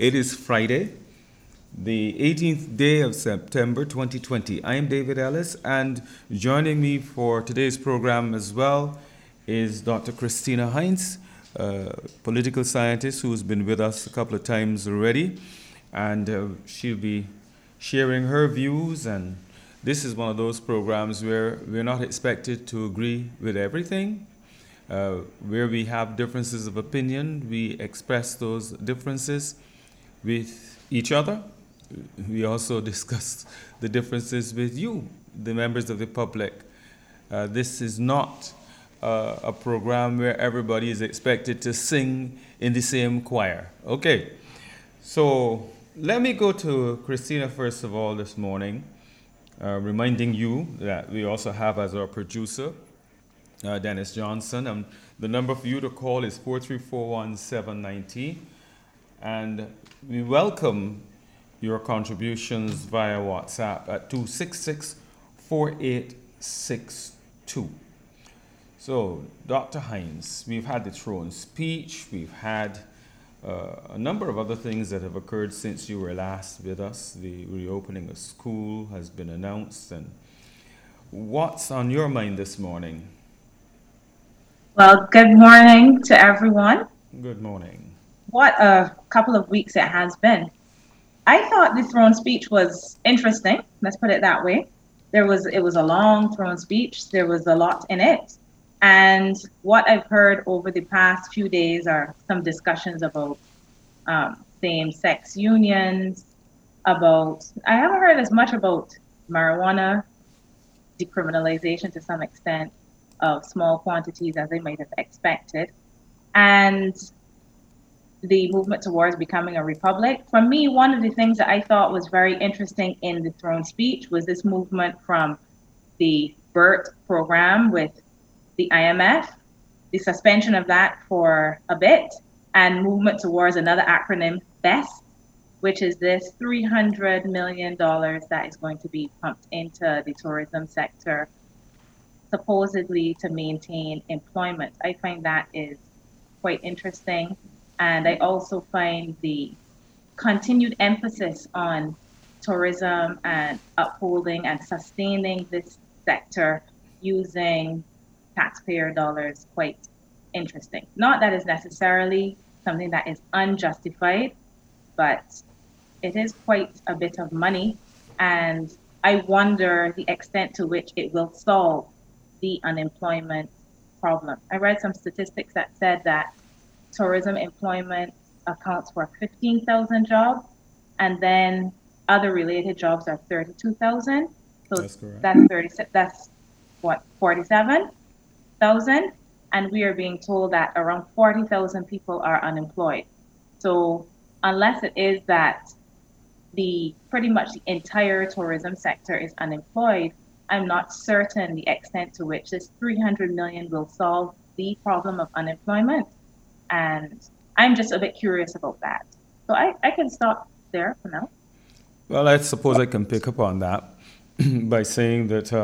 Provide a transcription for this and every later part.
It is Friday, the 18th day of September 2020. I am David Ellis, and joining me for today's program as well is Dr. Christina Heinz, political scientist who's been with us a couple of times already, and she'll be sharing her views. And this is one of those programs where we're not expected to agree with everything. Where we have differences of opinion, we express those differences with each other. We also discuss the differences with you, the members of the public. This is not a program where everybody is expected to sing in the same choir. Okay, so let me go to Christina first of all this morning, reminding you that we also have as our producer Dennis Johnson. And the number for you to call is 4341790. And we welcome your contributions via WhatsApp at 266-4862. So, Dr. Heinz, we've had the throne speech, we've had a number of other things that have occurred since you were last with us. The reopening of school has been announced. And what's on your mind this morning? Well, good morning to everyone. Good morning. What a couple of weeks it has been. I thought the throne speech was interesting. Let's put it that way. It was a long throne speech. There was a lot in it. And what I've heard over the past few days are some discussions about same-sex unions, I haven't heard as much about marijuana, decriminalization to some extent of small quantities as they might have expected, and the movement towards becoming a republic. For me, one of the things that I thought was very interesting in the throne speech was this movement from the BERT program with the IMF, the suspension of that for a bit, and movement towards another acronym, BEST, which is this $300 million that is going to be pumped into the tourism sector, supposedly to maintain employment. I find that is quite interesting. And I also find the continued emphasis on tourism and upholding and sustaining this sector using taxpayer dollars quite interesting. Not that it's necessarily something that is unjustified, but it is quite a bit of money. And I wonder the extent to which it will solve the unemployment problem. I read some statistics that said that tourism employment accounts for 15,000 jobs, and then other related jobs are 32,000. So That's correct. that's what, 47,000, and we are being told that around 40,000 people are unemployed. So unless it is that pretty much the entire tourism sector is unemployed, I'm not certain the extent to which this 300 million will solve the problem of unemployment. And I'm just a bit curious about that. So I can stop there for now. Well, I suppose I can pick up on that by saying that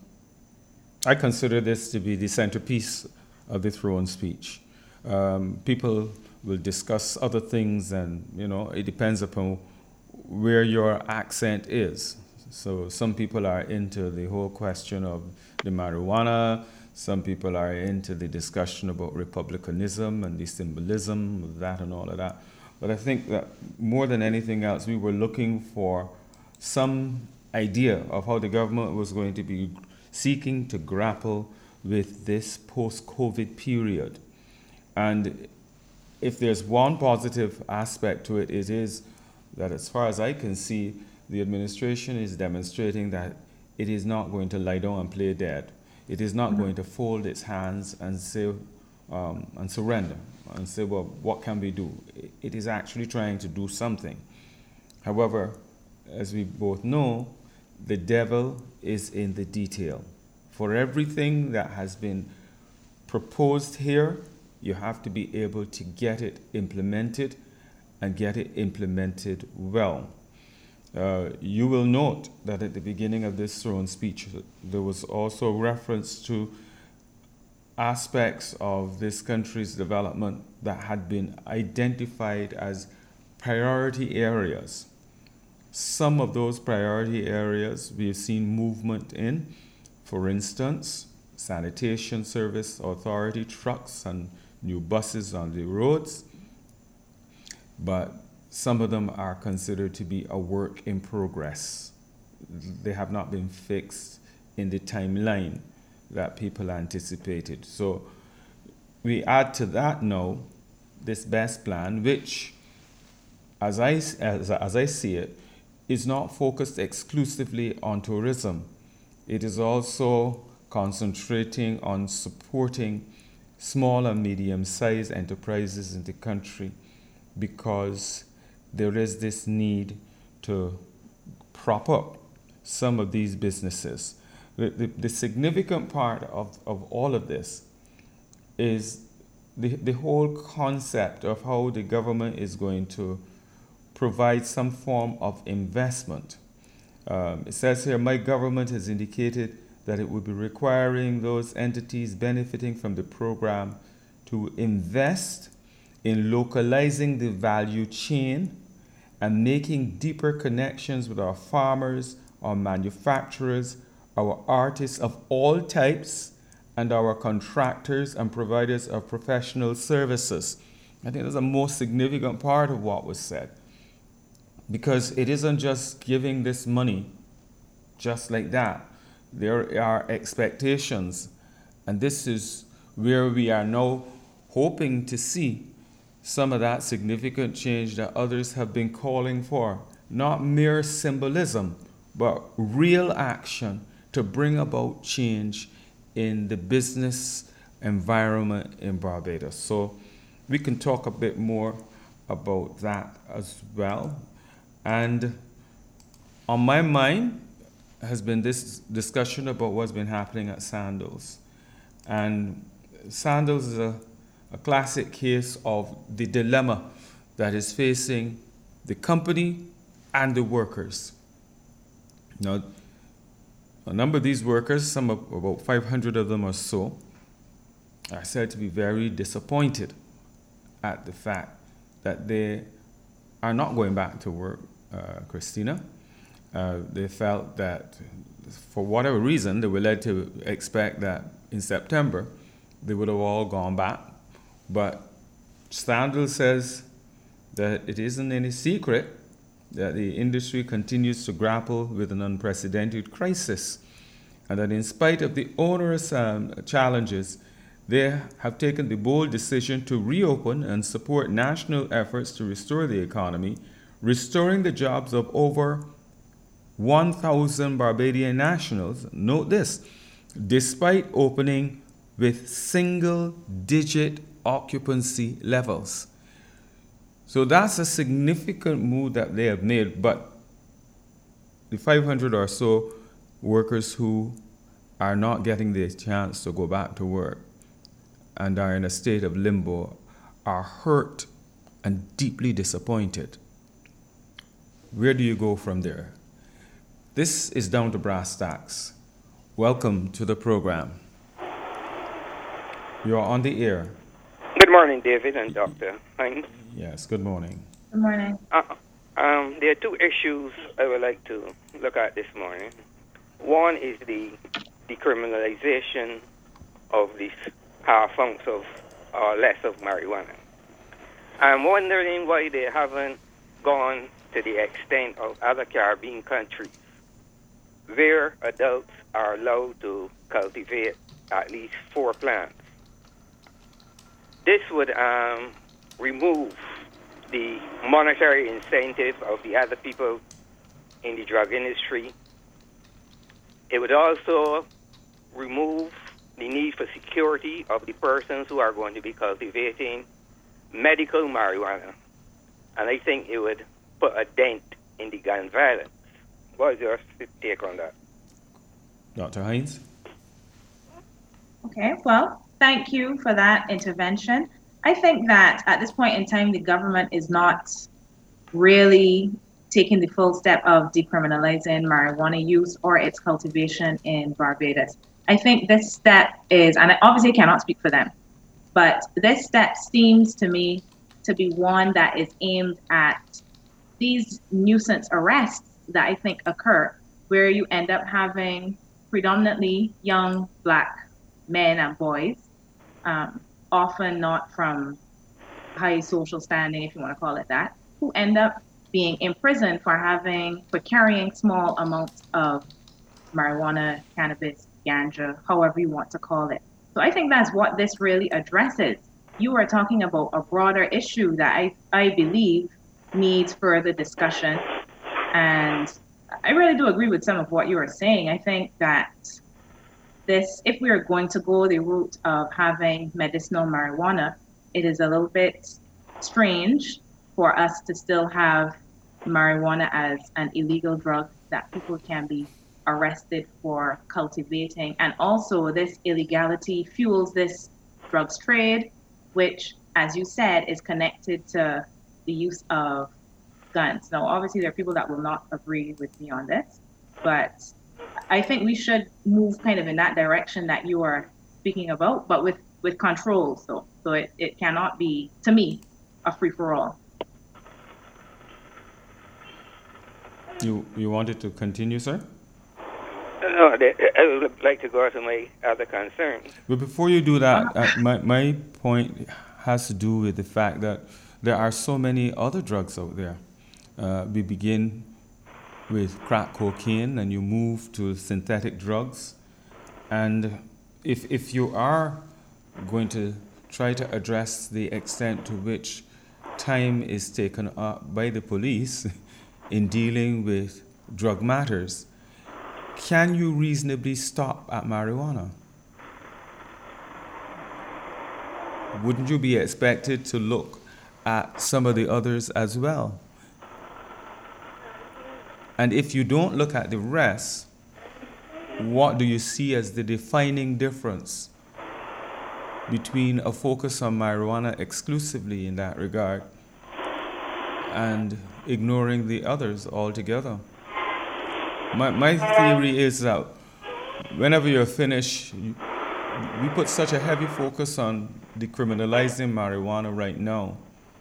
I consider this to be the centerpiece of the throne speech. People will discuss other things, and it depends upon where your accent is. So some people are into the whole question of the marijuana. Some people are into the discussion about republicanism and the symbolism of that and all of that. But I think that more than anything else, we were looking for some idea of how the government was going to be seeking to grapple with this post-COVID period. And if there's one positive aspect to it, it is that as far as I can see, the administration is demonstrating that it is not going to lie down and play dead. It is not going to fold its hands and say and surrender and say, well, what can we do? It is actually trying to do something. However, as we both know, the devil is in the detail. For everything that has been proposed here, you have to be able to get it implemented and get it implemented well. You will note that at the beginning of this throne speech, there was also reference to aspects of this country's development that had been identified as priority areas. Some of those priority areas we've seen movement in, for instance, sanitation service authority trucks and new buses on the roads, but some of them are considered to be a work in progress. They have not been fixed in the timeline that people anticipated. So we add to that now this BEST plan, which, as I see it, is not focused exclusively on tourism. It is also concentrating on supporting small and medium-sized enterprises in the country, because there is this need to prop up some of these businesses. The significant part of all of this is the whole concept of how the government is going to provide some form of investment. It says here, my government has indicated that it would be requiring those entities benefiting from the program to invest in localizing the value chain and making deeper connections with our farmers, our manufacturers, our artists of all types, and our contractors and providers of professional services. I think that's the most significant part of what was said, because it isn't just giving this money just like that. There are expectations, and this is where we are now hoping to see some of that significant change that others have been calling for. Not mere symbolism, but real action to bring about change in the business environment in Barbados. So we can talk a bit more about that as well. And on my mind has been this discussion about what's been happening at Sandals. And Sandals is a classic case of the dilemma that is facing the company and the workers. Now, a number of these workers, some of about 500 of them or so, are said to be very disappointed at the fact that they are not going back to work, Christina. They felt that for whatever reason, they were led to expect that in September they would have all gone back. But Sandals says that it isn't any secret that the industry continues to grapple with an unprecedented crisis, and that in spite of the onerous challenges, they have taken the bold decision to reopen and support national efforts to restore the economy, restoring the jobs of over 1,000 Barbadian nationals. Note this, despite opening with single-digit occupancy levels. So that's a significant move that they have made, but the 500 or so workers who are not getting the chance to go back to work and are in a state of limbo are hurt and deeply disappointed. Where do you go from there? This is Down to Brass Tacks. Welcome to the program. You are on the air. Good morning, David and Dr. Hines. Yes, good morning. Good morning. There are two issues I would like to look at this morning. One is the decriminalization of this half ounce of or less of marijuana. I'm wondering why they haven't gone to the extent of other Caribbean countries where adults are allowed to cultivate at least 4 plants. This would remove the monetary incentive of the other people in the drug industry. It would also remove the need for security of the persons who are going to be cultivating medical marijuana. And I think it would put a dent in the gun violence. What is your take on that? Dr. Hines? Okay, well, thank you for that intervention. I think that at this point in time, the government is not really taking the full step of decriminalizing marijuana use or its cultivation in Barbados. I think this step is, and I obviously cannot speak for them, but this step seems to me to be one that is aimed at these nuisance arrests that I think occur, where you end up having predominantly young Black men and boys, often not from high social standing, if you want to call it that, who end up being imprisoned for carrying small amounts of marijuana, cannabis, ganja, however you want to call it. So I think that's what this really addresses. You are talking about a broader issue that I believe needs further discussion. And I really do agree with some of what you are saying. I think that if we are going to go the route of having medicinal marijuana, it is a little bit strange for us to still have marijuana as an illegal drug that people can be arrested for cultivating. And also, this illegality fuels this drugs trade, which, as you said, is connected to the use of guns. Now, obviously, there are people that will not agree with me on this, but I think we should move kind of in that direction that you are speaking about, but with controls, though. So it cannot be, to me, a free-for-all. You wanted to continue, sir? No, I would like to go to my other concerns. But before you do that, my point has to do with the fact that there are so many other drugs out there. We begin with crack cocaine and you move to synthetic drugs. And if you are going to try to address the extent to which time is taken up by the police in dealing with drug matters, can you reasonably stop at marijuana? Wouldn't you be expected to look at some of the others as well? And if you don't look at the rest, what do you see as the defining difference between a focus on marijuana exclusively in that regard and ignoring the others altogether? My theory is that whenever you're finished, we put such a heavy focus on decriminalizing marijuana right now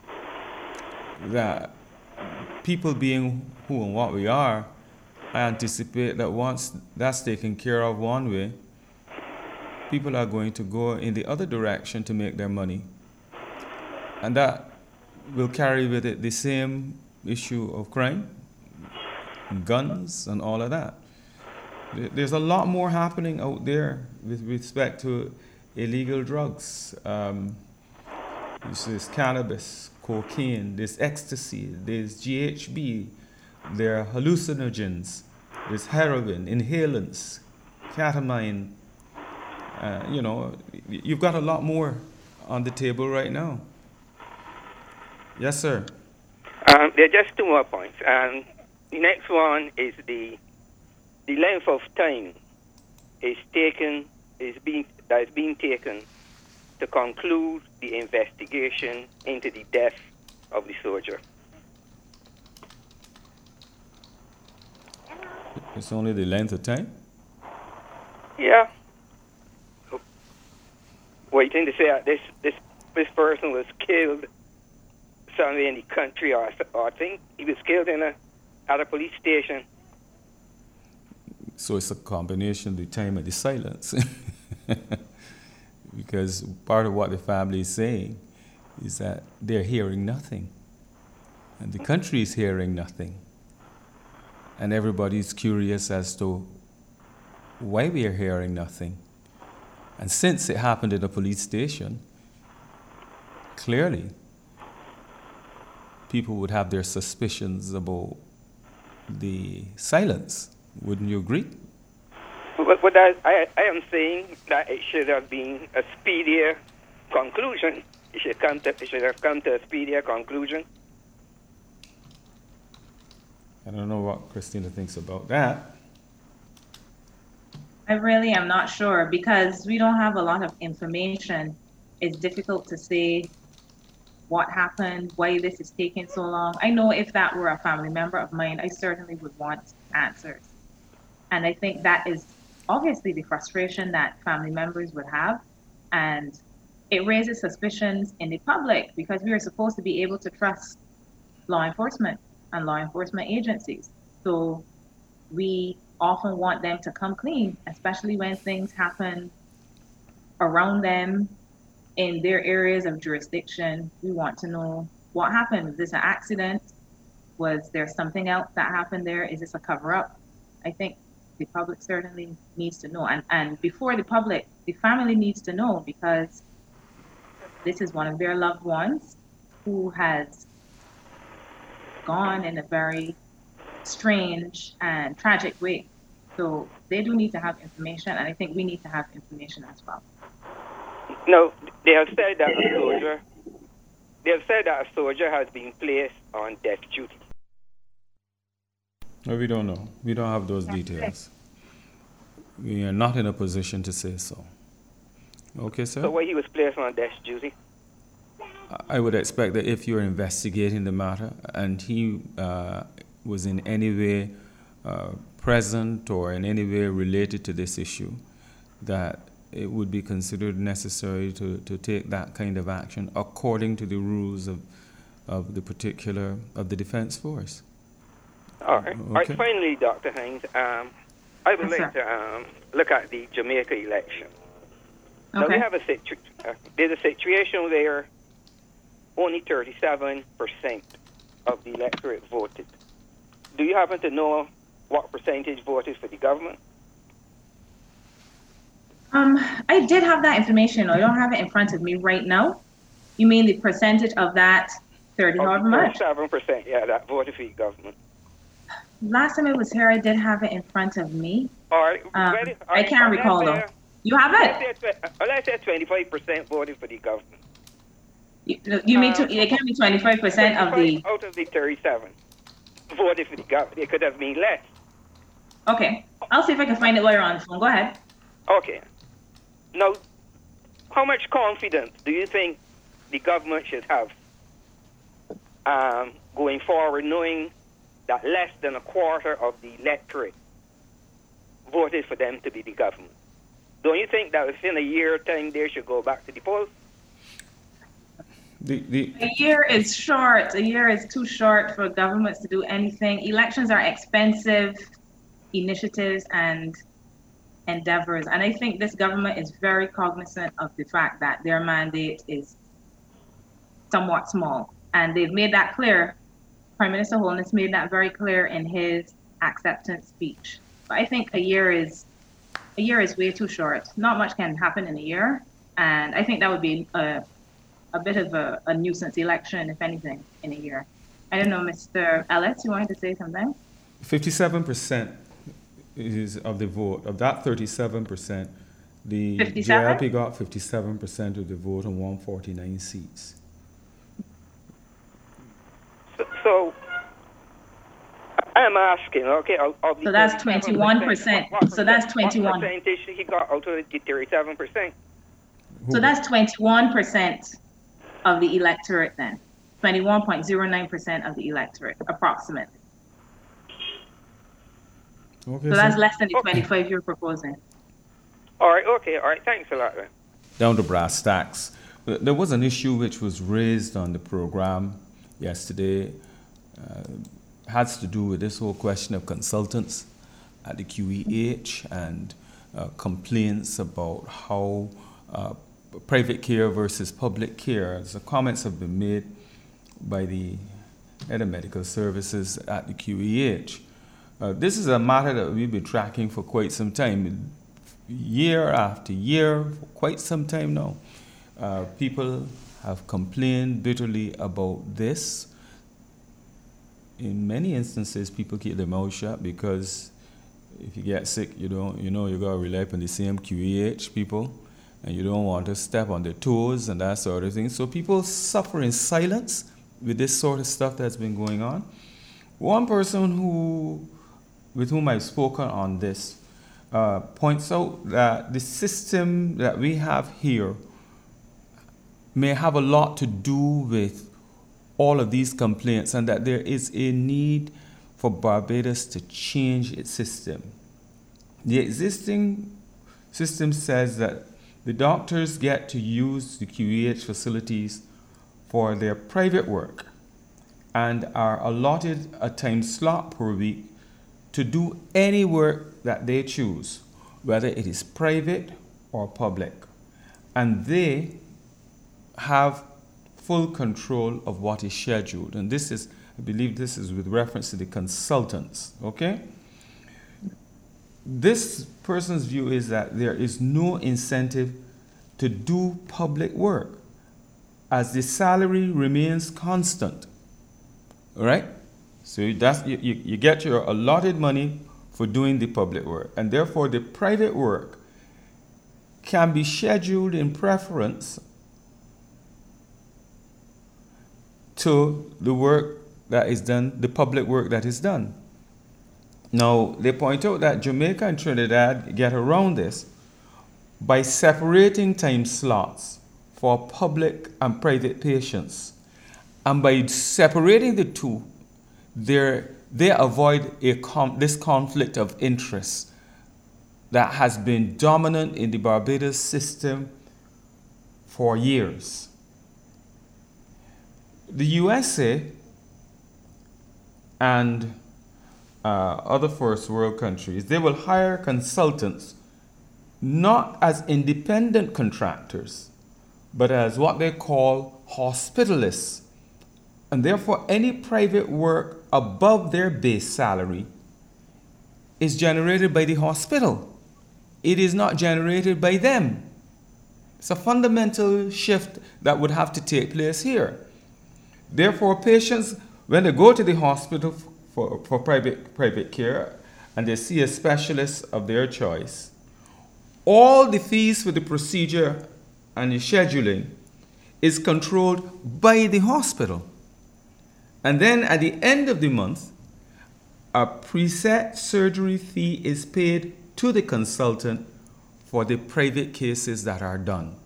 that people being who and what we are, I anticipate that once that's taken care of one way, people are going to go in the other direction to make their money. And that will carry with it the same issue of crime, guns, and all of that. There's a lot more happening out there with respect to illegal drugs. There's cannabis, cocaine, there's ecstasy, there's GHB, there are hallucinogens, there's heroin, inhalants, ketamine. You've got a lot more on the table right now. Yes, sir. There are just two more points. The next one is the length of time is being taken to conclude the investigation into the death of the soldier. It's only the length of time? Yeah. Waiting to say that this person was killed somewhere in the country, or I think he was killed at a police station. So it's a combination of the time and the silence. Because part of what the family is saying is that they're hearing nothing. And the country is hearing nothing. And everybody's curious as to why we are hearing nothing. And since it happened in a police station, clearly people would have their suspicions about the silence. Wouldn't you agree? But I am saying that it should have been a speedier conclusion. It should have come to a speedier conclusion. I don't know what Christina thinks about that. I really am not sure because we don't have a lot of information. It's difficult to say what happened, why this is taking so long. I know if that were a family member of mine, I certainly would want answers. And I think that is obviously the frustration that family members would have. And it raises suspicions in the public because we are supposed to be able to trust law enforcement and law enforcement agencies. So we often want them to come clean, especially when things happen around them in their areas of jurisdiction. We want to know what happened. Was this an accident? Was there something else that happened there? Is this a cover up? I think the public certainly needs to know. And before the public, the family needs to know because this is one of their loved ones who has gone in a very strange and tragic way. So they do need to have information, and I think we need to have information as well. No, they have said that a soldier has been placed on death duty. No, we don't know. We don't have those details. We are not in a position to say so. Okay, sir? So why he was placed on death duty? I would expect that if you're investigating the matter and he was in any way present or in any way related to this issue, that it would be considered necessary to take that kind of action according to the rules of the Defense Force. All right. Okay. All right. Finally, Dr. Hines, I would like to look at the Jamaica election. Now, we have there's a situation where only 37% of the electorate voted. Do you happen to know what percentage voted for the government? I did have that information. I don't have it in front of me right now. You mean the percentage of that 30 however much? 37%, yeah, that voted for the government. Last time I was here, I did have it in front of me. All right. I can't recall though. You have it? Let's say 25% voted for the government. You mean it can be 25% of the... Out of the 37 voted for the government. It could have been less. Okay. I'll see if I can find it while you're on the phone. Go ahead. Okay. Now, how much confidence do you think the government should have going forward, knowing that less than a quarter of the electorate voted for them to be the government? Don't you think that within a year time they should go back to the polls? A year is short. A year is too short for governments to do anything. Elections are expensive initiatives and endeavors. And I think this government is very cognizant of the fact that their mandate is somewhat small. And they've made that clear. Prime Minister Holness made that very clear in his acceptance speech. But I think a year is way too short. Not much can happen in a year. And I think that would be a bit of a nuisance election, if anything, in a year. I don't know, Mr. Ellis, you wanted to say something? 57% is of the vote. Of that 37%, the 57? JLP got 57% of the vote on 149 seats. So I'm asking, okay, so that's 21%. So that's 21. What percentage he got out of the 37%? So that's 21% of the electorate then. 21.09% of the electorate, approximately. Okay, so that's less than the 25 you're proposing. All right, thanks a lot then. Down to brass tacks. There was an issue which was raised on the program yesterday. Has to do with this whole question of consultants at the QEH and complaints about how private care versus public care. So comments have been made by the head of medical services at the QEH. This is a matter that we've been tracking for quite some time, year after year, for quite some time now. People have complained bitterly about this. In many instances, people keep their mouth shut because if you get sick, you gotta rely upon the same QEH people, and you don't want to step on their toes and that sort of thing. So people suffer in silence with this sort of stuff that's been going on. One person with whom I've spoken on this points out that the system that we have here may have a lot to do with all of these complaints, and that there is a need for Barbados to change its system. The existing system says that the doctors get to use the QEH facilities for their private work and are allotted a time slot per week to do any work that they choose, whether it is private or public. And they have full control of what is scheduled. And this is, I believe this is with reference to the consultants, okay? This person's view is that there is no incentive to do public work as the salary remains constant, all right? So that's, you get your allotted money for doing the public work, and therefore the private work can be scheduled in preference to the work that is done, the public work that is done. Now, they point out that Jamaica and Trinidad get around this by separating time slots for public and private patients. And by separating the two, they avoid this conflict of interest that has been dominant in the Barbados system for years. The USA and other first world countries, they will hire consultants not as independent contractors, but as what they call hospitalists. And therefore, any private work above their base salary is generated by the hospital. It is not generated by them. It's a fundamental shift that would have to take place here. Therefore, patients, when they go to the hospital for private care and they see a specialist of their choice, all the fees for the procedure and the scheduling is controlled by the hospital. And then at the end of the month, a preset surgery fee is paid to the consultant for the private cases that are done.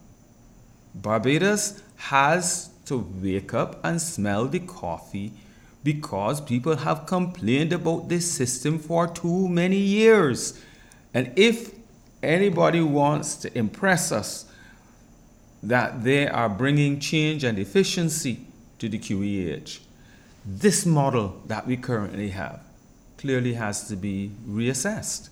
Barbados has to wake up and smell the coffee because people have complained about this system for too many years. And if anybody wants to impress us that they are bringing change and efficiency to the QEH, this model that we currently have clearly has to be reassessed.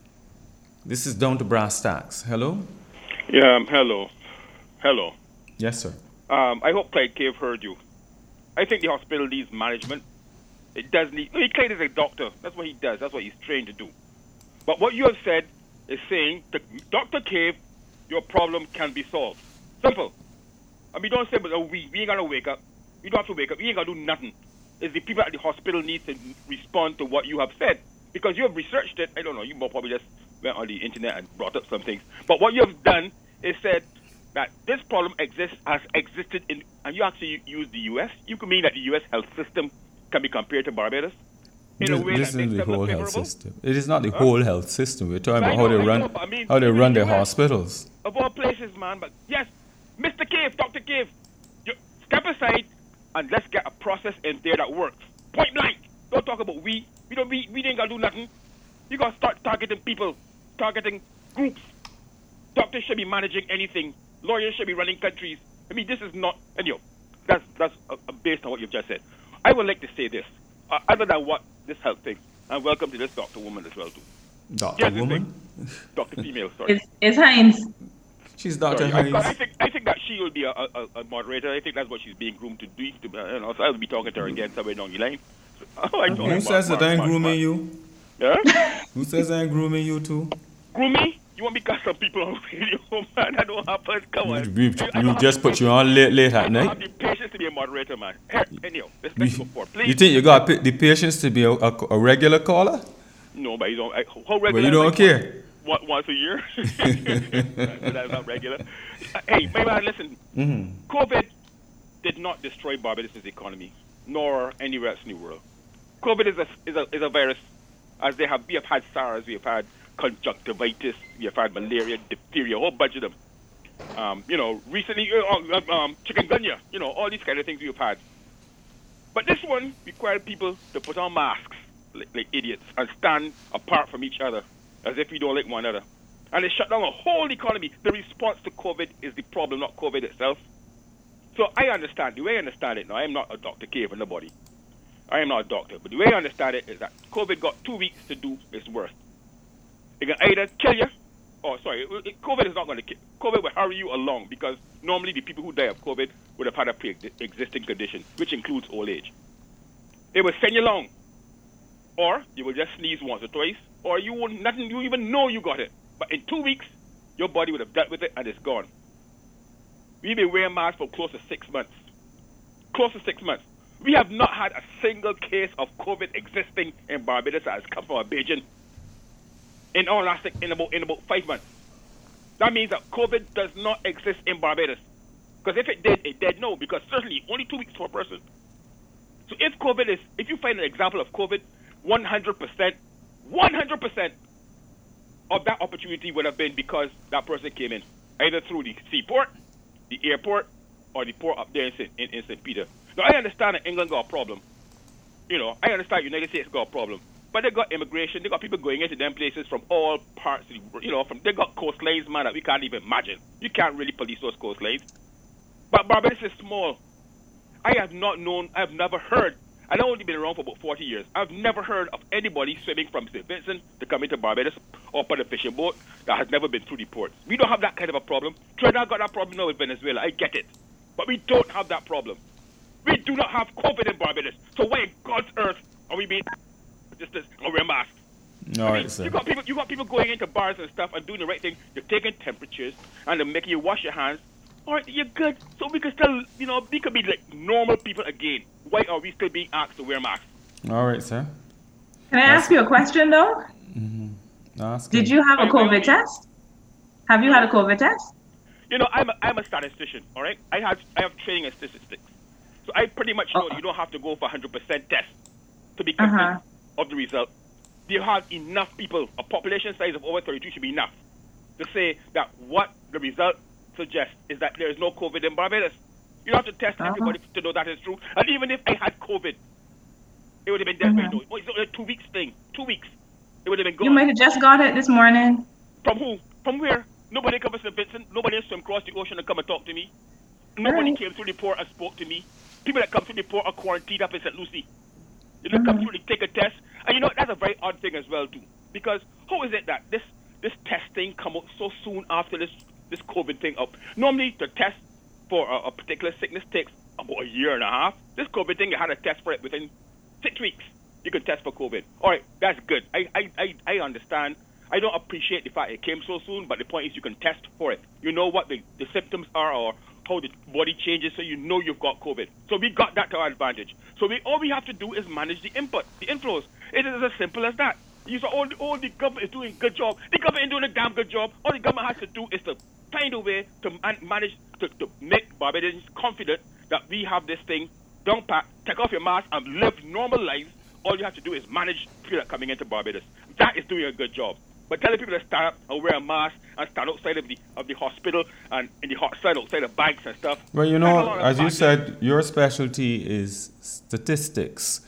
This is down to brass tacks. Hello? Yeah, hello. Hello. Yes, sir. I hope Clyde Cave heard you. I think the hospital needs management. It does need... Clyde is a doctor. That's what he does. That's what he's trained to do. But what you have said is saying, that Dr. Cave, your problem can be solved. Simple. I mean, don't say, but we ain't gonna wake up. We don't have to wake up. We ain't gonna do nothing. It's the people at the hospital need to respond to what you have said. Because you have researched it. I don't know. You probably just went on the internet and brought up some things. But what you have done is said that this problem has existed in, and you actually use the U.S. You can mean that the U.S. health system can be compared to Barbados in a way this that makes isn't the them whole look health favorable. system. It is not the whole health system. We're talking I about know, how they run their US, hospitals. Of all places, man. But yes, Mr. Cave, Dr. Cave, you step aside and let's get a process in there that works. Point blank. Don't talk about we. We ain't gonna do nothing. You gotta start targeting people, targeting groups. Doctors should be managing anything. Lawyers should be running countries. I mean, this is not. Anyway, that's based on what you've just said. I would like to say this. Other than what this health thing, and welcome to this Dr. Woman as well too. Dr. Woman? Dr. Female, sorry. It's Hines. She's Dr. Sorry, Hines. I think that she will be a moderator. I think that's what she's being groomed to do. So I'll be talking to her again somewhere down the line. Who says that I'm grooming you? Yeah? Who says I'm grooming you too? Groom me? You want me to cast some people on radio, man? That don't happen. Come on. You just put you on late at I don't night. have the patience to be a moderator, man. Anyhow, let's go forward. Please. You think you got the patience to be a regular caller? No, but you don't. How regular? But you don't care. Once a year? That's not regular. Hey, my man, listen. Mm-hmm. COVID did not destroy Barbados' economy, nor anywhere else in the world. COVID is a virus. As we have had SARS, we have had conjunctivitis, we have had malaria, diphtheria, a whole bunch of them. Recently, chikungunya, all these kind of things we have had. But this one required people to put on masks like idiots and stand apart from each other as if we don't like one another. and it shut down a whole economy. The response to COVID is the problem, not COVID itself. So I understand. The way I understand it, now I am not a Dr. K for nobody. I am not a doctor, but the way I understand it is that COVID got 2 weeks to do its worst. It can either kill you, COVID is not going to kill. COVID will hurry you along because normally the people who die of COVID would have had a pre-existing condition, which includes old age. It will send you along, or you will just sneeze once or twice, or you won't nothing. You even know you got it. But in 2 weeks, your body would have dealt with it and it's gone. We've been wearing masks for close to 6 months. Close to 6 months. We have not had a single case of COVID existing in Barbados that has come from a Beijing in about 5 months. That means that COVID does not exist in Barbados. Because if it did no, because certainly only 2 weeks per person. So if you find an example of COVID, 100% of that opportunity would have been because that person came in, either through the seaport, the airport, or the port up there in St. Peter. Now, I understand that England got a problem. I understand the United States got a problem. But they got immigration, they got people going into them places from all parts, they got coastlines, man, that we can't even imagine. You can't really police those coastlines. But Barbados is small. I have never heard, I've only been around for about 40 years, I've never heard of anybody swimming from St. Vincent to come into Barbados or on a fishing boat that has never been through the ports. We don't have that kind of a problem. Trinidad got that problem now with Venezuela, I get it. But we don't have that problem. We do not have COVID in Barbados. So why in God's earth are we being just wear masks? Sir. You got people going into bars and stuff and doing the right thing. You're taking temperatures and they're making you wash your hands. All right, you're good. So we can still, we could be like normal people again. Why are we still being asked to wear masks? All right, sir. Can I ask you a question, though? Ask Did you have a COVID test? Have you had a COVID test? I'm a statistician, all right? I have training in statistics. So I pretty much know you don't have to go for 100% test to be convinced of the result. You have enough people, a population size of over 32 should be enough to say that what the result suggests is that there is no COVID in Barbados. You don't have to test everybody to know that is true. And even if I had COVID, it would have been dead by now. It's only a 2 weeks thing. 2 weeks. It would have been gone. You might have just got it this morning. From who? From where? Nobody come to St. Vincent. Nobody swam across the ocean and come and talk to me. Nobody came through the port and spoke to me. People that come through the port are quarantined up in St. Lucie. Come through to take a test. And that's a very odd thing as well too. Because how is it that this testing come out so soon after this COVID thing up? Normally the test for a particular sickness takes about a year and a half. This COVID thing, you had a test for it within 6 weeks. You can test for COVID. All right, that's good. I understand. I don't appreciate the fact it came so soon, but the point is you can test for it. You know what the symptoms are or how the body changes, so you know you've got COVID. So we got that to our advantage. So all we have to do is manage the input, the inflows. It is as simple as that. You saw all the government is doing a good job. The government is doing a damn good job. All the government has to do is to find a way to manage to make Barbadians confident that we have this thing down pat, take off your mask and live normal lives. All you have to do is manage people that are coming into Barbados. That is doing a good job. But telling people to stand up and wear a mask and stand outside of the hospital and in the hot sun outside of banks and stuff. Well, as you said, your specialty is statistics.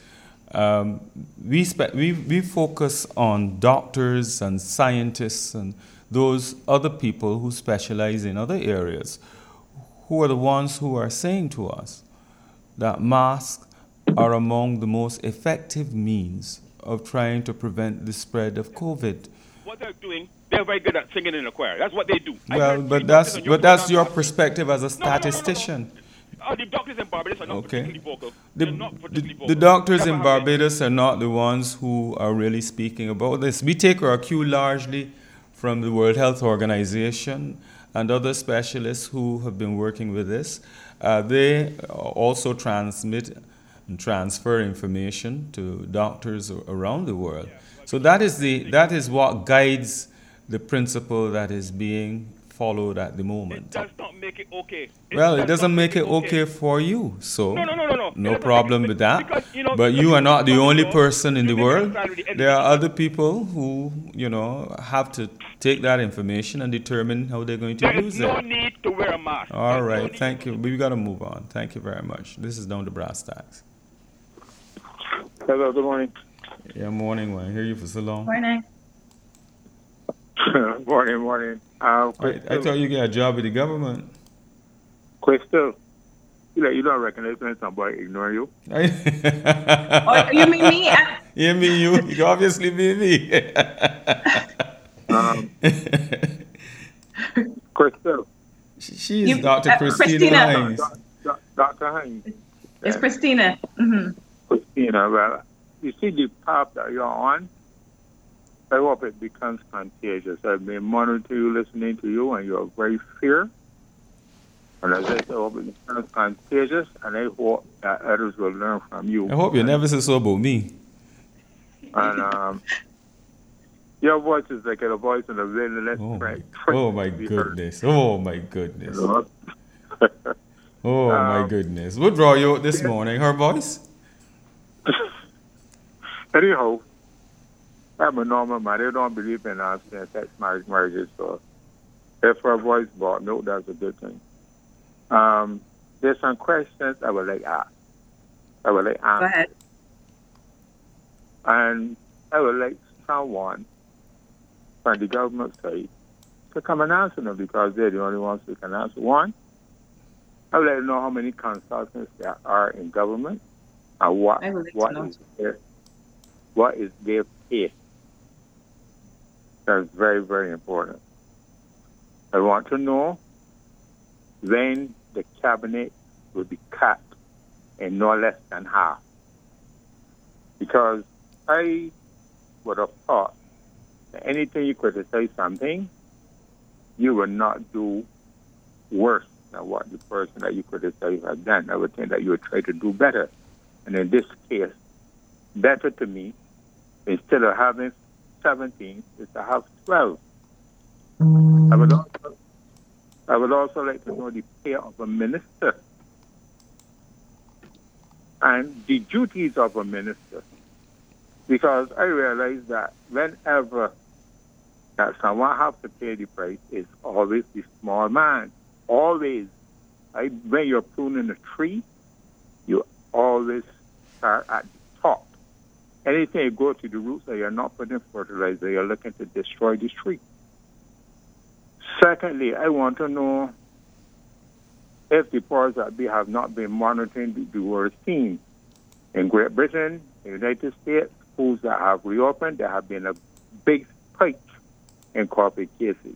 We focus on doctors and scientists and those other people who specialize in other areas, who are the ones who are saying to us that masks are among the most effective means of trying to prevent the spread of COVID. What they're doing, they're very good at singing in the choir. That's what they do. Well, but that's your perspective as a statistician. No. The doctors in Barbados are not particularly vocal. The doctors in Barbados are not the ones who are really speaking about this. We take our cue largely from the World Health Organization and other specialists who have been working with this. They also transmit and transfer information to doctors around the world. So that is what guides the principle that is being followed at the moment. It does not make it okay. It doesn't make it okay for you. So No. No problem with that. Because, but you are not the only person in the world. There are other people who, have to take that information and determine how they're going to use it. There is no need to wear a mask. All right, thank you. We've got to move on. Thank you very much. This is Down to Brass Tacks. Hello, good morning. Yeah, morning, man. I hear you for so long. Morning. Morning. I Crystal, thought you got a job with the government. Crystal, you don't recognize when somebody ignore you. Oh, you mean me? You mean you? You obviously mean me. Um, Crystal, She is Dr. Christina Christina. Hines. Dr. Hines. It's Christina. Christina, well, you see the path that you're on, I hope it becomes contagious. I've been monitoring you, listening to you, and you're very fair. And as I say, I hope it becomes contagious, and I hope that others will learn from you. I hope you never say so about me. And your voice is like a voice in a wilderness. Oh my goodness. Oh my goodness. Oh my goodness. What draw you out this morning? Her voice? Anyhow, I'm a normal man. I don't believe in same-sex marriages, so if her voice brought me out, that's a good thing. There's some questions I would like ask. I would like answer. Go ahead. And I would like someone from the government side to come and answer them because they're the only ones who can answer. One, I would like to know how many consultants there are in government and what is their pay. That's very, very important. I want to know when the cabinet will be cut in no less than half. Because I would have thought that anything you criticize something, you will not do worse than what the person that you criticize has done. I would think that you would try to do better. And in this case, better to me, instead of having 17, is to have 12. I would also like to know the pay of a minister and the duties of a minister. Because I realize that whenever that someone has to pay the price, it's always the small man. Always. When you're pruning a tree, you always start at the top. Anything you go to the roots that you're not putting fertilizer, you're looking to destroy the tree. Secondly, I want to know if the powers that be have not been monitoring the worst team. In Great Britain, in the United States, schools that have reopened, there have been a big spike in COVID cases.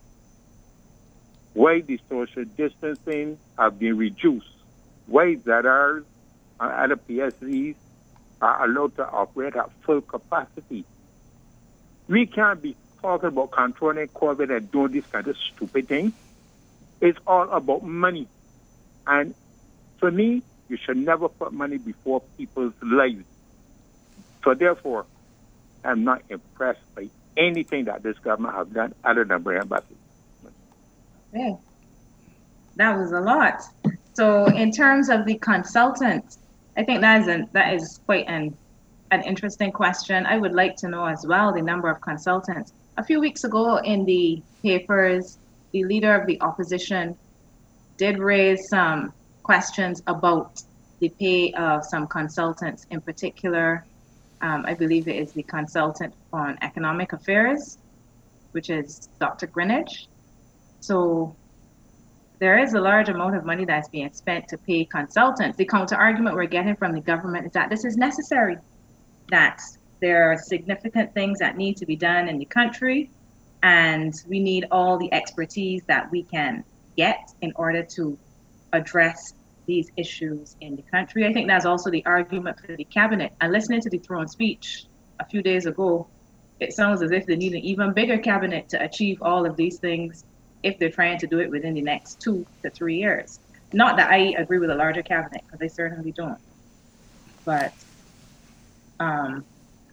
Why the social distancing have been reduced? Why ZRs and other PSCs are allowed to operate at full capacity? We can't be talking about controlling COVID and doing this kind of stupid thing. It's all about money. And for me, you should never put money before people's lives. So therefore, I'm not impressed by anything that this government has done other than bring buses. Okay. That was a lot. So in terms of the consultants, I think that is quite an interesting question. I would like to know as well the number of consultants. A few weeks ago in the papers, the leader of the opposition did raise some questions about the pay of some consultants. In particular, I believe it is the consultant on economic affairs, which is Dr. Greenidge. So there is a large amount of money that's being spent to pay consultants. The counter argument we're getting from the government is that this is necessary, that there are significant things that need to be done in the country, and we need all the expertise that we can get in order to address these issues in the country. I think that's also the argument for the cabinet. And listening to the throne speech a few days ago, it sounds as if they need an even bigger cabinet to achieve all of these things if they're trying to do it within the next 2 to 3 years. Not that I agree with a larger cabinet, because I certainly don't. But I'm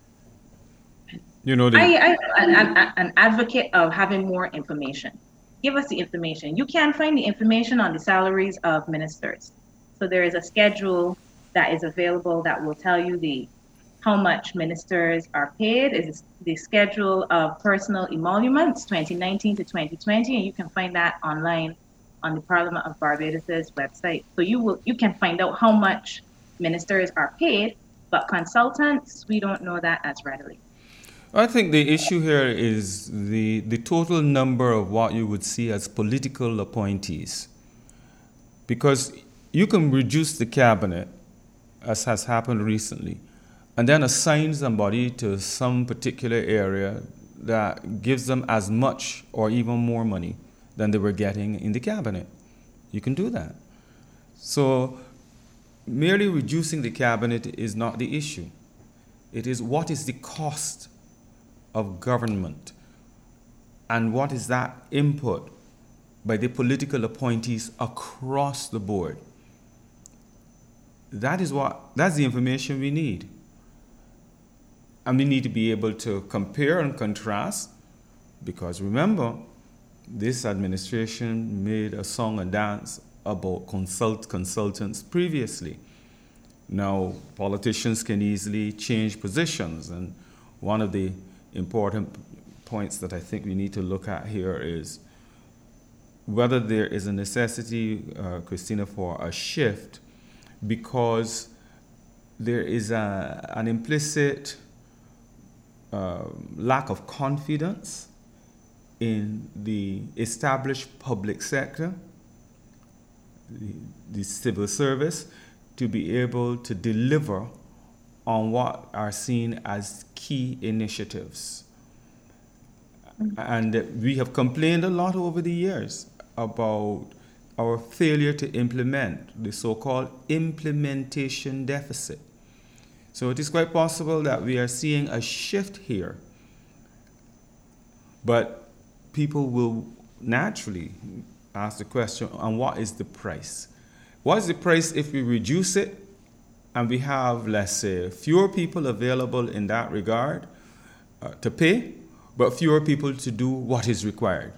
an advocate of having more information. Give us the information. You can find the information on the salaries of ministers. So there is a schedule that is available that will tell you how much ministers are paid. Is the schedule of personal emoluments 2019 to 2020, and you can find that online on the Parliament of Barbados' website. So you can find out how much ministers are paid, but consultants, we don't know that as readily. I think the issue here is the total number of what you would see as political appointees. Because you can reduce the cabinet, as has happened recently, and then assign somebody to some particular area that gives them as much or even more money than they were getting in the cabinet. You can do that. So merely reducing the cabinet is not the issue. It is what is the cost of government and what is that input by the political appointees across the board. That's the information we need. And we need to be able to compare and contrast, because remember, this administration made a song and dance about consultants previously. Now, politicians can easily change positions, and one of the important points that I think we need to look at here is whether there is a necessity, Christina, for a shift, because there is an implicit lack of confidence in the established public sector, the civil service, to be able to deliver on what are seen as key initiatives. And we have complained a lot over the years about our failure to implement the so-called implementation deficit. So it is quite possible that we are seeing a shift here. But people will naturally ask the question, and what is the price? What is the price if we reduce it and we have, let's say, fewer people available in that regard to pay, but fewer people to do what is required?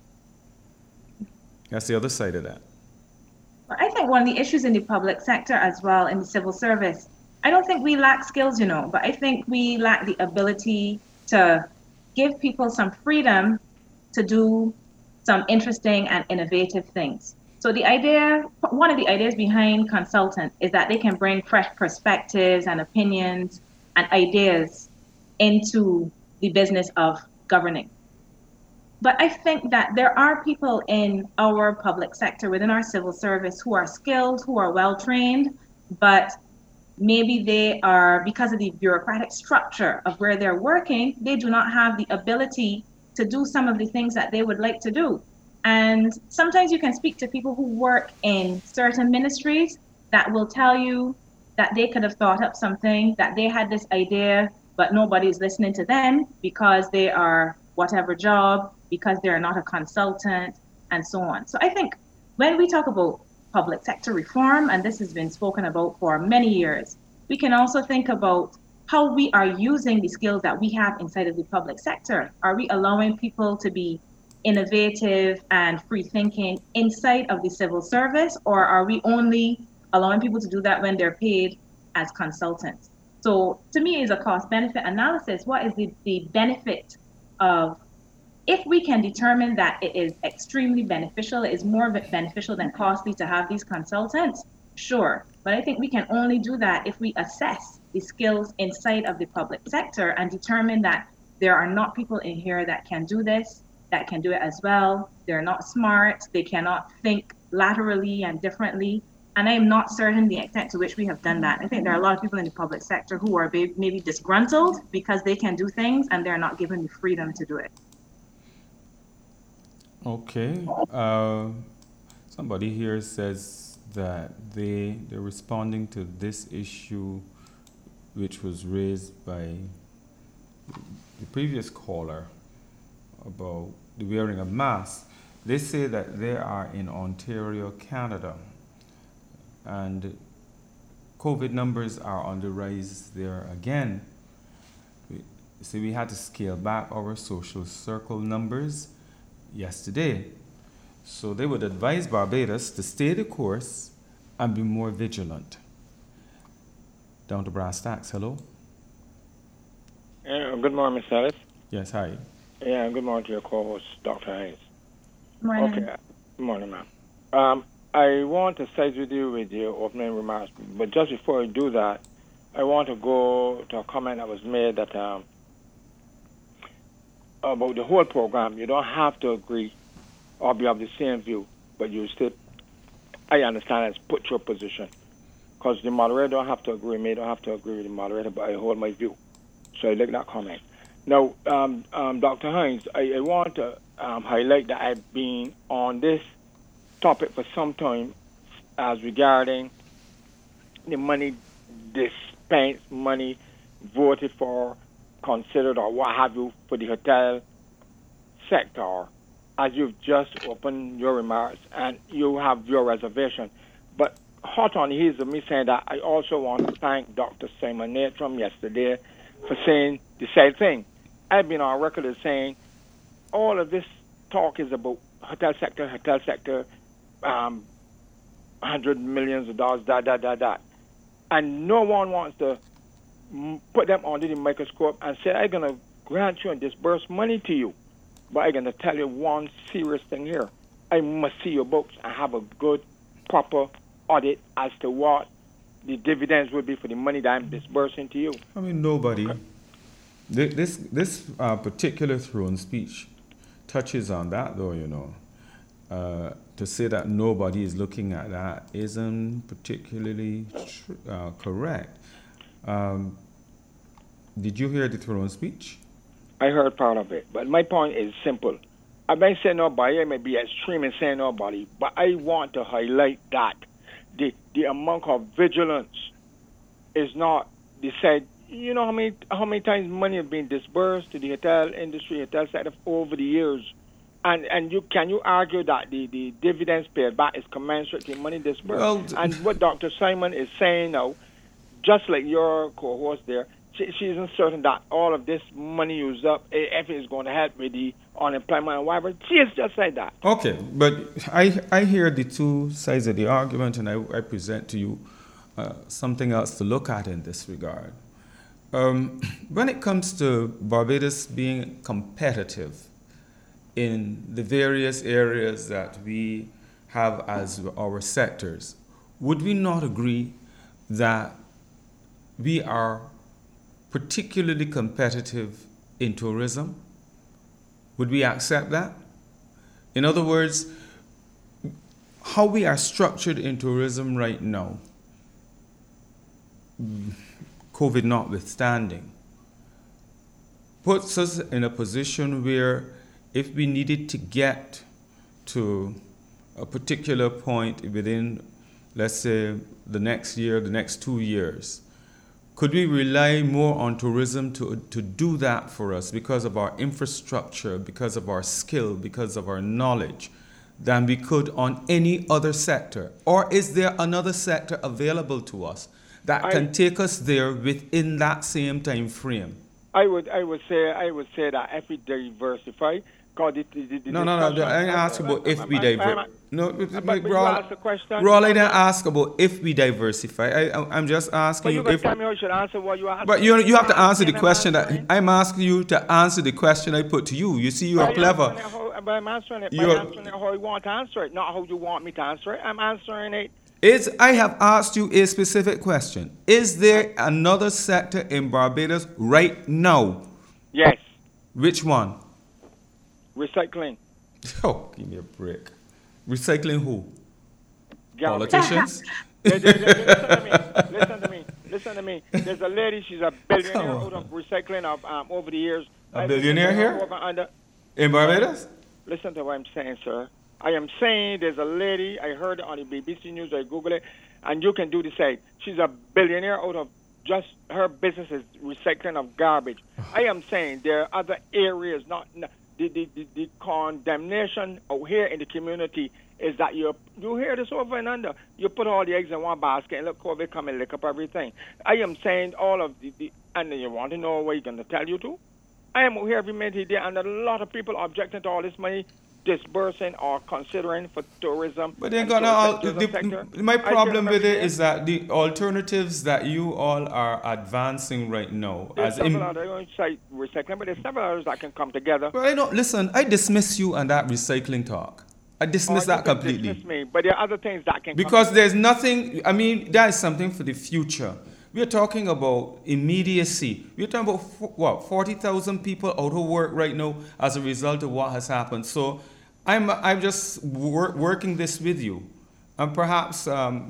That's the other side of that. Well, I think one of the issues in the public sector as well, in the civil service, I don't think we lack skills, but I think we lack the ability to give people some freedom to do some interesting and innovative things. So one of the ideas behind consultants is that they can bring fresh perspectives and opinions and ideas into the business of governing. But I think that there are people in our public sector, within our civil service, who are skilled, who are well trained, but maybe they are, because of the bureaucratic structure of where they're working, they do not have the ability to do some of the things that they would like to do. And sometimes you can speak to people who work in certain ministries that will tell you that they could have thought up something, that they had this idea, but nobody's listening to them because they are whatever job, because they're not a consultant, and so on. So I think when we talk about public sector reform, and this has been spoken about for many years, we can also think about how we are using the skills that we have inside of the public sector. Are we allowing people to be innovative and free thinking inside of the civil service, or are we only allowing people to do that when they're paid as consultants? So to me, it's a cost benefit analysis. What is the benefit of, if we can determine that it is extremely beneficial, it is more beneficial than costly to have these consultants, sure. But I think we can only do that if we assess the skills inside of the public sector and determine that there are not people in here that can do this, that can do it as well. They're not smart, they cannot think laterally and differently. And I am not certain the extent to which we have done that. I think there are a lot of people in the public sector who are maybe disgruntled because they can do things and they're not given the freedom to do it. Okay. Somebody here says that they're responding to this issue which was raised by the previous caller about the wearing of masks. They say that they are in Ontario, Canada, and COVID numbers are on the rise there again. We had to scale back our social circle numbers yesterday. So they would advise Barbados to stay the course and be more vigilant. Down to brass tacks, hello? Good morning, Ms. Ellis. Yes, hi. Yeah, good morning to your co-host, Dr. Hayes. Morning. Okay, good morning, ma'am. I want to start with you with your opening remarks, but just before I do that, I want to go to a comment that was made that about the whole program. You don't have to agree or be of the same view, but you still, I understand, it's put your position. Because the moderator don't have to agree with me, don't have to agree with the moderator, but I hold my view. So I like that comment. Now, Dr. Hines, I want to highlight that I've been on this topic for some time as regarding the money dispensed, money voted for, considered, or what have you, for the hotel sector, as you've just opened your remarks, and you have your reservation. But hot on the heels of me saying that, I also want to thank Dr. Simon Natrum yesterday for saying the same thing. I've been on record as saying all of this talk is about hotel sector, $100 million, that. And no one wants to put them under the microscope and say, I'm going to grant you and disburse money to you. But I'm going to tell you one serious thing here. I must see your books and have a good, proper audit as to what the dividends would be for the money that I'm disbursing to you. I mean, nobody. Okay. This particular throne speech touches on that, though, you know. To say that nobody is looking at that isn't particularly correct. Did you hear the throne speech? I heard part of it, but my point is simple. I may say nobody, I may be extreme in saying nobody, but I want to highlight that the amount of vigilance is not said. You know how many times money has been disbursed to the hotel industry, hotel sector over the years, and can you argue that the dividends paid back is commensurate to money disbursed? Well, and what Dr. Simon is saying now, just like your co-host there, she isn't certain that all of this money used up, if it's going to help with the unemployment and whatever. She has just said that. Okay, but I hear the two sides of the argument, and I present to you something else to look at in this regard. When it comes to Barbados being competitive in the various areas that we have as our sectors, would we not agree that we are particularly competitive in tourism? Would we accept that? In other words, how we are structured in tourism right now, COVID notwithstanding, puts us in a position where if we needed to get to a particular point within, let's say, the next year, the next 2 years, could we rely more on tourism to do that for us because of our infrastructure, because of our skill, because of our knowledge, than we could on any other sector? Or is there another sector available to us that can take us there within that same time frame? I would say that if we diversify, No, I didn't ask about if we diversify. No, Roll, I didn't ask about if we diversify. I'm just asking you if. Tell me how you should answer what you asked. But you have to answer the question that I'm asking you to answer the question I put to you. You see, you are clever. But I'm answering it. I'm answering it how you want to answer it, not how you want me to answer it. I'm answering it. I have asked you a specific question. Is there another sector in Barbados right now? Yes. Which one? Recycling. Oh, give me a break. Recycling who? Garbage. Politicians? Listen to me. There's a lady, she's a billionaire out of recycling over the years. A billionaire here? In Barbados? Listen to what I'm saying, sir. I am saying there's a lady, I heard it on the BBC News, I Googled it, and you can do the same. She's a billionaire out of just her business is recycling of garbage. I am saying there are other areas, not the condemnation out here in the community is that you hear this over and under. You put all the eggs in one basket and let COVID come and lick up everything. I am saying all of and you want to know what you're going to tell you to? I am out here every minute day, and a lot of people objecting to all this money disbursing or considering for tourism. But they're my problem with it is that the alternatives that you all are advancing right now, there's several others that can come together. Well, listen, I dismiss you and that recycling talk. I dismiss that completely. Dismiss me, but there are other things that can because there's nothing. I mean, that is something for the future. We're talking about immediacy. We're talking about, 40,000 people out of work right now as a result of what has happened. So I'm just working this with you. And perhaps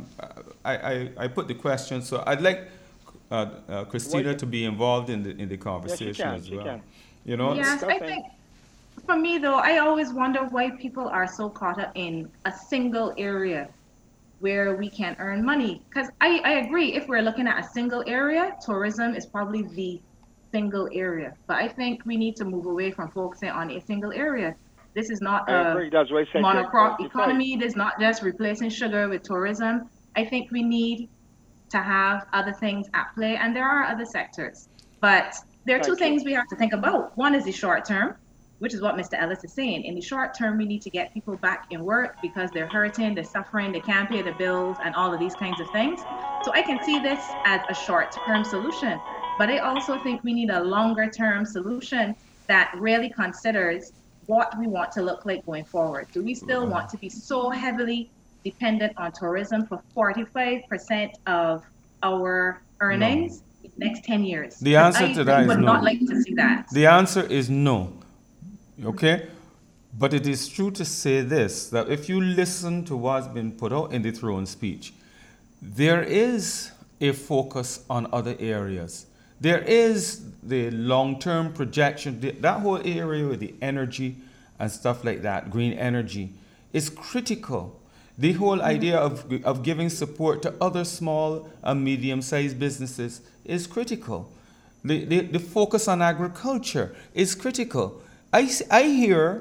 I put the question, so I'd like Christina to be involved in the conversation as well. Can. You know? Yes, I think for me though, I always wonder why people are so caught up in a single area where we can earn money. Because I agree, if we're looking at a single area, tourism is probably the single area. But I think we need to move away from focusing on a single area. This is not I agree. a That's what I said. monocrop Right. economy. This is not just replacing sugar with tourism. I think we need to have other things at play, and there are other sectors. But there are two things we have to think about. One is the short term, which is what Mr. Ellis is saying. In the short term, we need to get people back in work because they're hurting, they're suffering, they can't pay the bills, and all of these kinds of things. So I can see this as a short-term solution. But I also think we need a longer-term solution that really considers what we want to look like going forward. Do we still want to be so heavily dependent on tourism for 45% of our earnings in the next 10 years? The answer to that is no. I would not like to see that. The answer is no. Okay? But it is true to say this, that if you listen to what's been put out in the throne speech, there is a focus on other areas. There is the long-term projection, that whole area with the energy and stuff like that, green energy, is critical. The whole idea of giving support to other small and medium-sized businesses is critical. The focus on agriculture is critical. I hear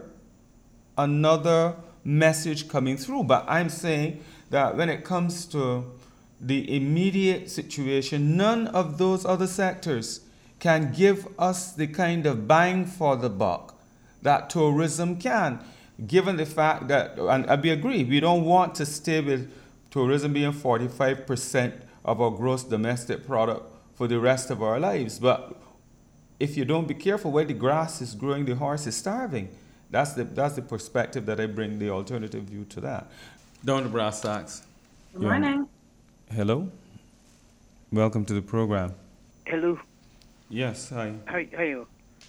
another message coming through, but I'm saying that when it comes to the immediate situation, none of those other sectors can give us the kind of bang for the buck that tourism can, given the fact that, and I agree, we don't want to stay with tourism being 45% of our gross domestic product for the rest of our lives. But if you don't be careful, where the grass is growing, the horse is starving. That's the perspective that I bring, the alternative view to that. Down to brass tacks. Good morning. Hello. Welcome to the program. Hello. Yes, hi. How you?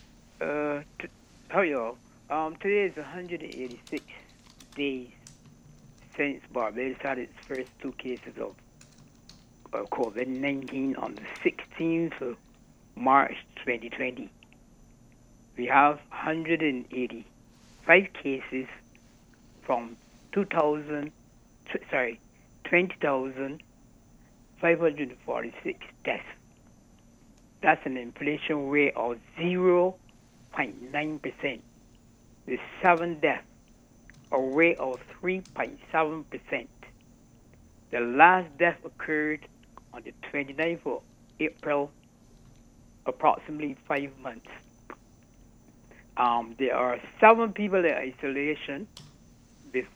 How y'all? Today is 186 days since Barbados had its first 2 cases of COVID-19 on the 16th of March 2020. We have 185 cases from 20,546 deaths. That's an inflation rate of 0.9%. With 7 deaths, a rate of 3.7%. The last death occurred on the 29th of April, approximately 5 months. There are 7 people in isolation with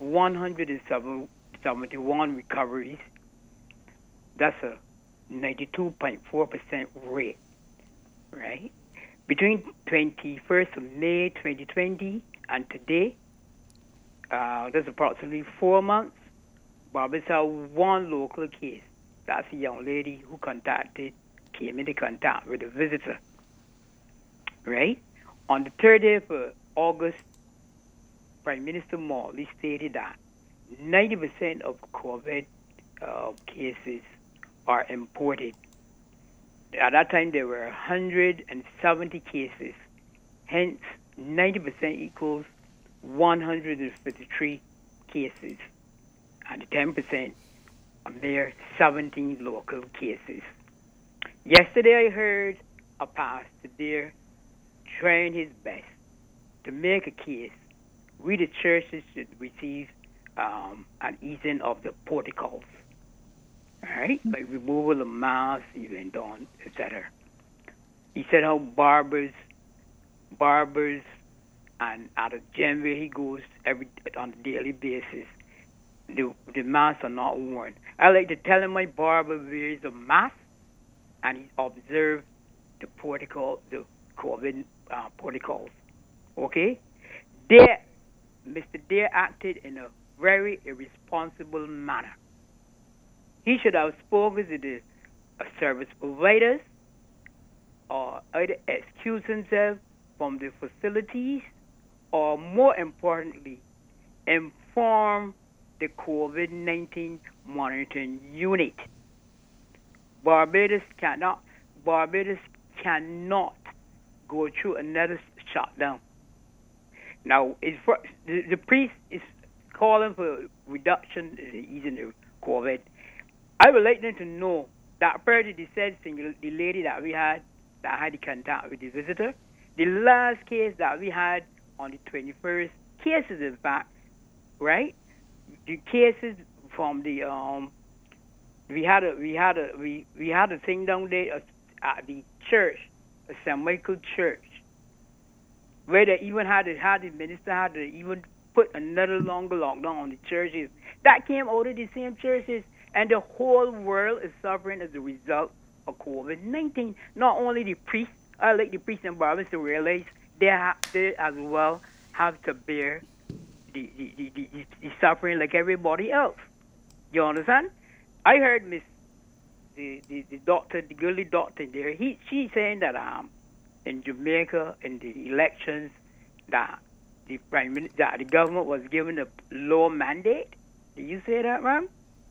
171 recoveries. That's a 92.4% rate, right? Between 21st of May 2020 and today, that's approximately 4 months. Barbados had 1 local case. That's a young lady who came into contact with a visitor, right? On the 30th of August, Prime Minister Morley stated that 90% of COVID cases are imported. At that time, there were 170 cases. Hence, 90% equals 153 cases. And 10%, a mere 17 local cases. Yesterday, I heard a pastor there trying his best to make a case. We, the churches, should receive an easing of the protocols. All right, like removal of masks, even on, etc. He said how barbers, and at a gym where he goes on a daily basis, the masks are not worn. I like to tell him my barber wears a mask, and he observes the protocol, the COVID protocols. Okay, Mr. Dare acted in a very irresponsible manner. He should have spoken to the service providers or either excuse themselves from the facilities or, more importantly, inform the COVID-19 monitoring unit. Barbados cannot go through another shutdown. Now, the priest is calling for reduction in the COVID. I would like them to know that per the thing, the lady that we had that had the contact with the visitor, the last case that we had on the 21st, cases in fact, right? The cases from the we had a thing down there at the church, St. Michael Church, where they even had the minister had to even put another longer lockdown on the churches. That came out of the same churches, and the whole world is suffering as a result of COVID-19. Not only the priests, I like the priests and Barbados to realize they as well have to bear the suffering like everybody else. You understand? I heard the doctor, the girly doctor there. She's saying that in Jamaica in the elections that the government was given a low mandate. Did you say that, ma'am?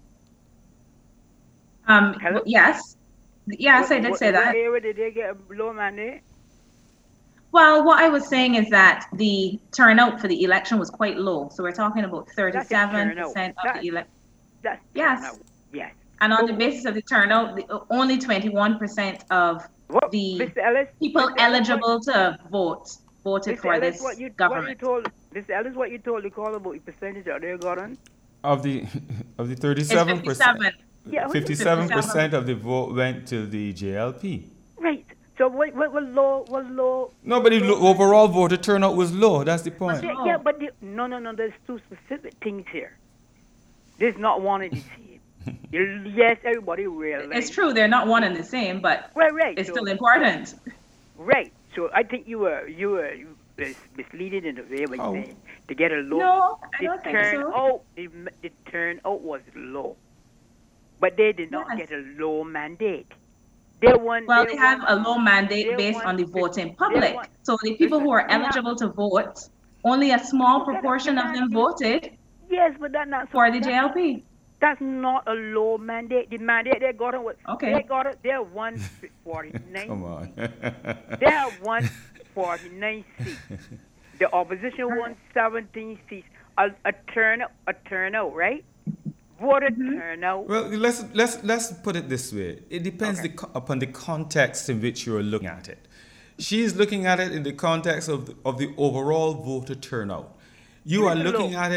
Yes. Yes, I did say that. What area did they get a low mandate? Well, what I was saying is that the turnout for the election was quite low. So we're talking about 37% of the election. Yes. Turnout. Yes. And on the basis of the turnout, only 21% of the people eligible to vote voted for this government. Mr. Ellis, what you told the call about the percentage that they got on? Of the 37%. 57. Yeah, 57% of the vote went to the JLP. Right. So what was low? No, but the overall voter turnout was low. That's the point. Yeah, but no. There's two specific things here. There's not one and the same. Yes, everybody realizes. It's true, they're not one and the same, but right. It's still important. Right. So I think you were misleading in a way when you said to get a low. No, I don't think so. The turnout was low, but they did not get a low mandate. They have a low mandate based on the voting public. So the people who are eligible to vote, only a small proportion of them voted. Yes, but that's not for the JLP. That's not a low mandate. The mandate they got was they're 149. Come on. They have 149 seats. The opposition won 17 seats. A turnout, right? Voter turnout. Well, let's put it this way. It depends upon the context in which you're looking at it. She's looking at it in the context of the overall voter turnout. You are looking at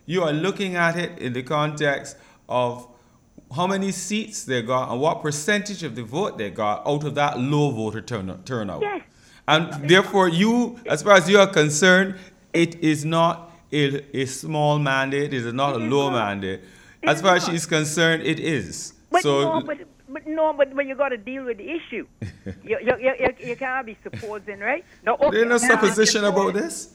it in the context of how many seats they got and what percentage of the vote they got out of that low voter turnout. Yes. And therefore, as far as you are concerned, it is not a small mandate. It is not a low mandate. As far as she's concerned, it is. But when you got to deal with the issue, you can't be supposing, right? There's no supposition about this.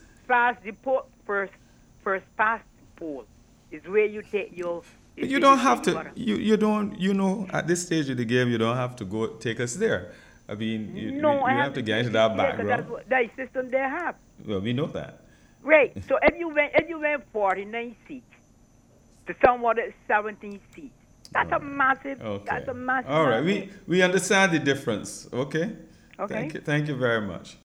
First past poll is where you take your. You don't have to. You don't. At this stage of the game, you don't have to go take us there. I mean, you have to get into that background. That's the system they have. Well, we know that. Right. So if you went 49 seats to someone at 17 seats, that's a massive. Okay. That's a massive. All right. We understand the difference. Okay. Okay. Thank you very much.